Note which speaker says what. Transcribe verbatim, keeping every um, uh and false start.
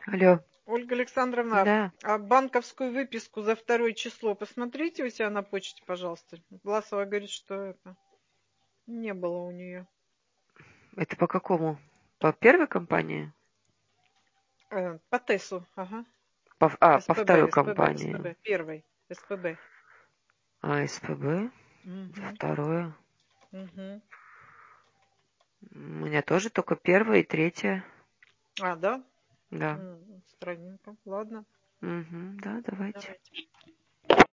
Speaker 1: Алло.
Speaker 2: Ольга Александровна,
Speaker 1: Да.
Speaker 2: а банковскую выписку за второе число посмотрите у себя на почте, пожалуйста. Власова говорит, что это не было у нее.
Speaker 1: Это по какому? По первой компании?
Speaker 2: Э, по ТЭСу, ага.
Speaker 1: По, а, по второй
Speaker 2: СПБ, СПБ,
Speaker 1: компании.
Speaker 2: СПБ, первой, СПБ.
Speaker 1: А, СПБ?
Speaker 2: Угу,
Speaker 1: Второе.
Speaker 2: угу.
Speaker 1: У меня тоже только первая и третья.
Speaker 2: А, да?
Speaker 1: Да.
Speaker 2: М, Странненько. Ладно,
Speaker 1: Угу, да, давайте.
Speaker 2: давайте.